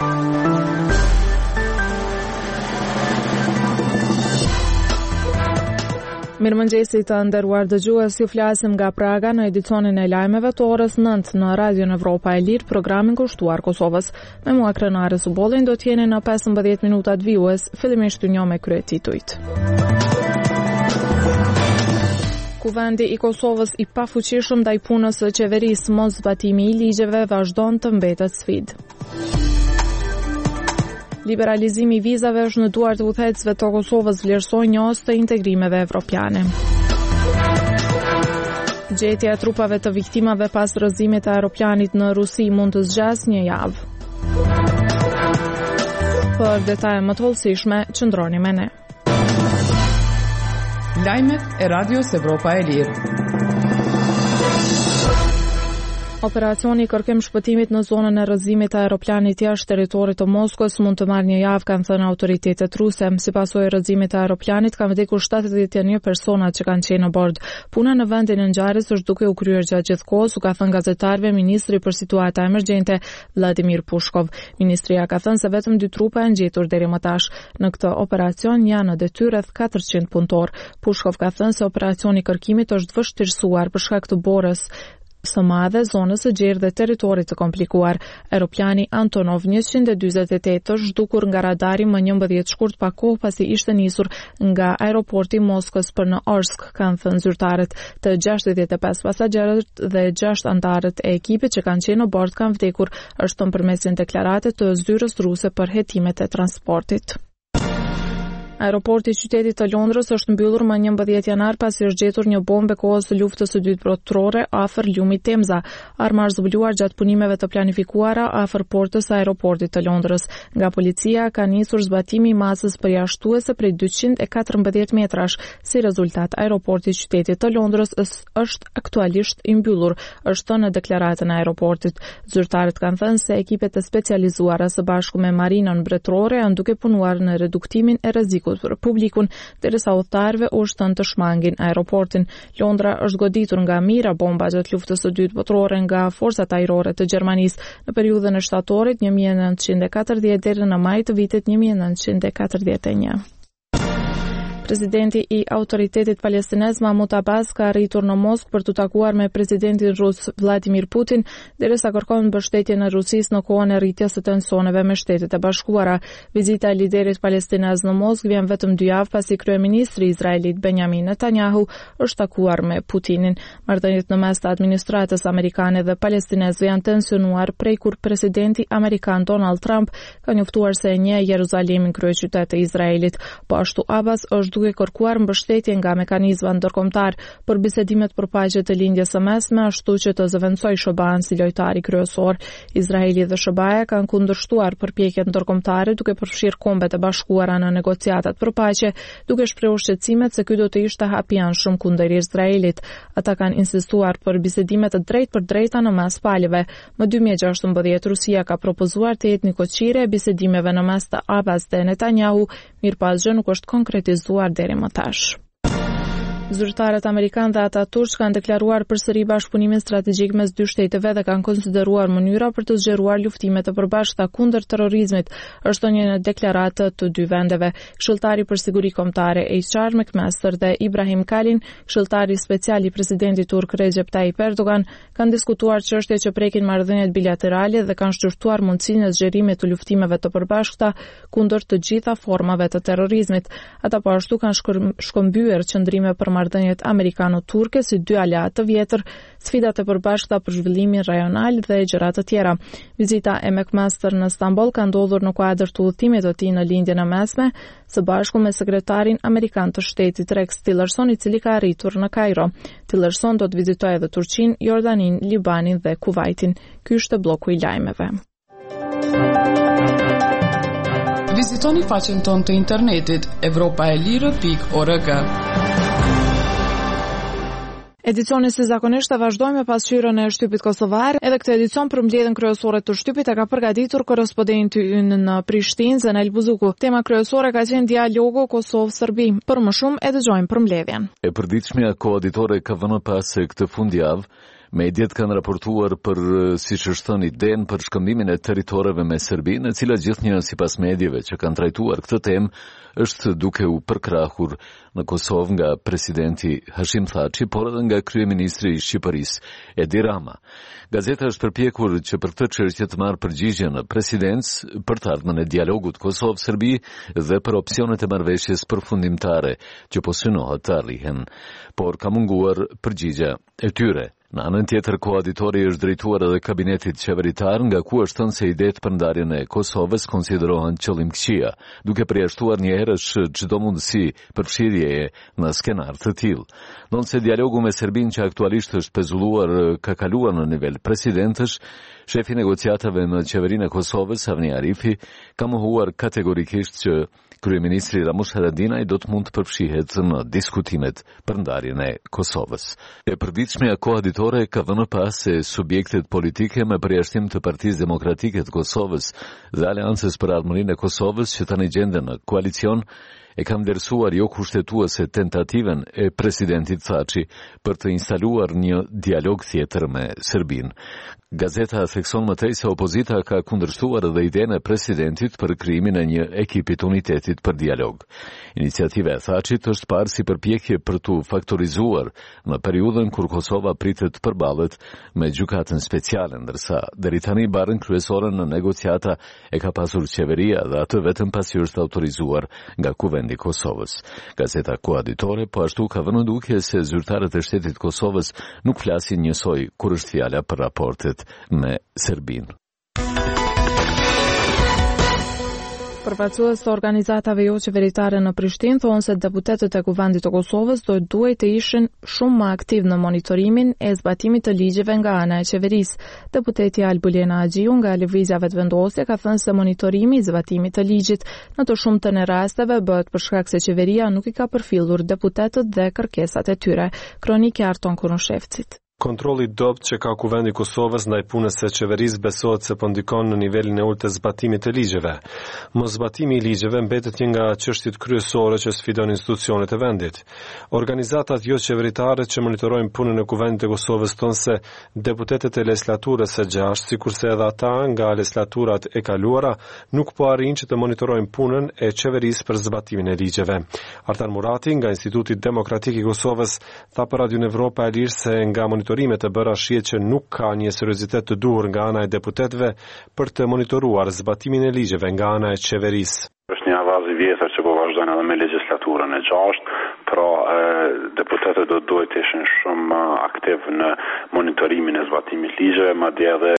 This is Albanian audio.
Mirëmëngjesi të nderuar dëgjues, ju flasim nga Praga në edicionin e lajmeve të orës 9 në Radio Evropa e Lirë, programin kushtuar Kosovës. Me mua Krenare Subollin do t'jeni në 15 minutat vijues, fillimisht një me kryetitujt. Kuvendi i Kosovës i pafuqishëm ndaj punës së qeverisë, mos zbatimi i ligjeve vazhdon të mbetet sfidë. Liberalizimi i vizave është në duart të udhëheqësve të Kosovës, vlerësoi një os të integrimeve evropiane. Gjetja e trupave të viktimave pas rrëzimit të aeroplanit në Rusi mund të zgjasë një javë. Për detaje më të hollësishme, qëndroni me ne. Lajmet e Radios Evropa e Lirë. Operacioni i kërkim shpëtimit në zonën e rrëzimit të aeroplanit jashtë territorit të Moskës mund të marrë një javë, kanë thënë autoritetet ruse. Si pasojë e rrëzimit të aeroplanit kanë vdekur 71 persona që kanë qenë në bord. Puna në vendin e ngjarjes është duke u kryer gjatë gjithë kohës, u ka thënë gazetarëve ministri për situata emergjente Vladimir Pushkov. Ministria ka thënë se vetëm 2 trupa janë gjetur deri më tash. Në këtë operacion janë në detyrë rreth 400 punëtor. Pushkov ka thënë se operacioni i kërkimit është vështirësuar për shkak të borës së madhe, zonës së gjerë dhe territorit të komplikuar. Aeroplani Antonov 148 është zhdukur nga radari më 11 shkurt pa kohë pasi ishte nisur nga aeroporti Moskës për në Orsk, kanë thënë zyrtarët. Të 65 pasagerët dhe 6 anëtarët e ekipit që kanë qenë në bord kanë vdekur, është thënë përmes një deklarate të zyrës ruse për hetimet e transportit. Aeroporti i qytetit të Londrës është mbyllur më 11 janar pasi është gjetur një bombë kohës së luftës së dytë botërore afër lumit Temza. Arma është zbuluar gjatë punimeve të planifikuara afër portës së aeroportit të Londrës. Nga policia ka nisur zbatimi i masës përjashtuese prej 214 metrash. Si rezultat, aeroporti i qytetit të Londrës është aktualisht i mbyllur, është thënë në deklaratën e aeroportit. Zyrtarët kanë thënë se ekipet e specializuara së bashku me marinën mbretërore janë duke punuar në reduktimin e rrezikut për publikun, derisa udhëtarëve u shtën të shmangin aeroportin. Londra është goditur nga mira bomba gjatë luftës së dytë botërore nga forcat ajrore të Gjermanisë në periudhën e shtatorit 1940 deri në maj të vitit 1941. Presidenti i autoritetit palestinez Mahmud Abbas ka arritur në Moskë për të takuar me presidentin rus Vladimir Putin, derisa kërkon mbështetjen e Rusisë në kohën e rritjes së tensioneve me Shtetet e Bashkuara. Vizita e liderit palestinez në Moskë vjen vetëm 2 javë pasi kryeministri i Izraelit Benjamin Netanyahu është takuar me Putinin. Marrëdhëniet në mes të administratës amerikane dhe palestinezëve janë tensionuar prej kur presidenti amerikan Donald Trump ka njoftuar se e njeh Jeruzalemin kryeqytet të Izraelit. Po ashtu Abbas është duke kërkuar mbështetje nga mekanizma ndërkombëtar për bisedimet për paqe të lindjes së mesme, ashtu që të zëvendësojë SHBA-n si lojtari kryesor. Izraeli dhe SHBA-ja kanë kundërshtuar përpjekjet ndërkombëtare duke përfshirë Kombet e Bashkuara në negociatat për paqe, duke shprehur shqetësimet se ky do të ishte hapi i anshëm kundër Izraelit. Ata kanë insistuar për bisedime të drejtë në mes palëve. Më 2016 Rusia ka propozuar të jetë një koqire e bisedimeve në mes të Abbas dhe Netanyahu, mirëpasgjë nuk është konkretizuar deri më tash. Zyrtarët amerikanë dhe ata turq kanë deklaruar përsëri bashkëpunimin strategjik mes 2 shteteve dhe kanë konsideruar mënyra për të zgjeruar luftimet e përbashkëta kundër terrorizmit, është një deklaratë të 2 vendeve. Këshilltari për siguri kombëtare HR McMaster dhe Ibrahim Kalin, këshilltari special i presidentit turk Recep Tayyip Erdogan, kanë diskutuar çështje që prekin marrëdhëniet bilaterale dhe kanë shqyrtuar mundësinë e zgjerimit të luftimeve të përbashkëta kundër të gjitha formave të terrorizmit. Ata po ashtu kanë shkëmbyer qëndrime për marrëdhëniet amerikano-turke si 2 aleat të vjetër, sfidat e përbashkëta për zhvillimin rajonal dhe gjëra të tjera. Vizita e McMaster në Stamboll ka ndodhur në kuadër të udhëtimit të tij në lindjen e mesme, së bashku me sekretarin amerikan të shtetit Rex Tillerson, i cili ka arritur në Kairo. Tillerson do të vizitojë edhe Turqinë, Jordaninë, Libanin dhe Kuvajtin. Ky është bloku i lajmeve. Vizitoni faqen tonë të internetit evropaelire.org. Edicioni si zakonisht e vazhdojmë me pasqyrën e shtypit kosovar. Edhe këtë edicion për mbledhjen kryesore të shtypit e ka përgatitur korrespondenti ynë në Prishtinë, Zenel Buzuku. Tema kryesore ka qenë dialogu Kosovë-Serbi. Për më shumë e dëgjojmë për mbledhjen. E përditshmja koauditore ka vënë pas se këtë fundjavë Mediat kanë raportuar për, siç është thënë, idenë për shkëmbimin e territoreve me Serbinë, e cila gjithnjë sipas medjeve që kanë trajtuar këtë temë është duke u përkrahur në Kosovë nga presidenti Hashim Thaçi, por edhe nga kryeministri i Shqipërisë Edi Rama. Gazeta është përpjekur që për këtë çështje të marrë përgjigje në presidencë për të ardhmen e dialogut Kosovë-Serbi dhe për opsionet e marrëveshjes përfundimtare që po synohet të arrihen, por ka munguar përgjigja e tyre. Në anën tjetër, koauditori është drejtuar edhe kabinetit qeveritar, nga ku është thënë se idetë për ndarjen e Kosovës konsiderohen qëllimkëqija, duke përjashtuar njëherësh çdo mundësi përfshirjeje në skenar të tillë. Ndonse dialogu me Serbinë që aktualisht është pezulluar ka kaluar në nivel presidentësh, shefi negociatave në qeverinë e Kosovës, Avni Arifi, ka mohuar kategorikisht që kryeministri Ramush Haradinaj do të mund të përfshihet në diskutimet për ndarjen e Kosovës. E përditshmja koauditore ka vënë pas se subjektet politike me përjashtim të Partisë Demokratike të Kosovës dhe Aleancës për Armërinë e Kosovës që tani gjenden në koalicion e kam vlerësuar jo kushtetuese tentativen e presidentit Thaçi për të instaluar një dialog tjetër me Serbinë. Gazeta thekson më tej se opozita ka kundërshtuar edhe idenë e presidentit për krijimin e një ekipi të unitetit për dialog. Iniciativa e Thaçit është parë si përpjekje për të faktorizuar në periudhën kur Kosova pritet të përballet me gjykatën speciale, ndërsa deri tani barën kryesore në negociata e ka pasur qeveria dhe atë vetëm pasi është autorizuar nga Kuvendi i Kosovës. Gazeta koauditore po ashtu ka vënë duke se zyrtarët e shtetit Kosovës nuk flasin njësoj kur është fjala për raportet me Serbinë. Përfaqësues të organizatave jo qeveritare në Prishtinë thonë se deputetët e Kuvendit të Kosovës duhet të ishin shumë më aktiv në monitorimin e zbatimit të ligjeve nga ana e qeverisë. Deputeti Albulena Agjiu nga Lëvizja Vetëvendosje ka thënë se monitorimi i zbatimit të ligjit në të shumtën e rasteve bëhet për shkak se qeveria nuk i ka përfillur deputetët dhe kërkesat e tyre. Kronikë Arton Kurushevcit. Kontrolli dopt që ka Kuvendi i Kosovës ndaj punës së qeverisë besohet se po ndikon në nivelin e ulët të zbatimit të ligjeve. Mos zbatimi i ligjeve mbetet një nga çështjet kryesore që sfidon institucionet e vendit. Organizatat jo qeveritare që monitorojnë punën e Kuvendit të Kosovës thonë se deputetët e legislaturës së gjashtë, sikurse edhe ata nga legislaturat e kaluara, nuk po arrin që të monitorojnë punën e qeverisë për zbatimin e ligjeve. Artan Murati nga Instituti Demokratik i Kosovës tha për Radio Evropa e Lirë se nga monitorimet e bëra shihet që nuk ka një seriozitet të duhur nga ana e deputetëve për të monitoruar zbatimin e ligjeve nga ana e qeverisë. Është një avaz i vjetër që po vazhdojnë edhe me legjislaturën e gjashtë, pra deputetët duhet të ishin shumë aktiv në monitorimin e zbatimit ligjeve, madje edhe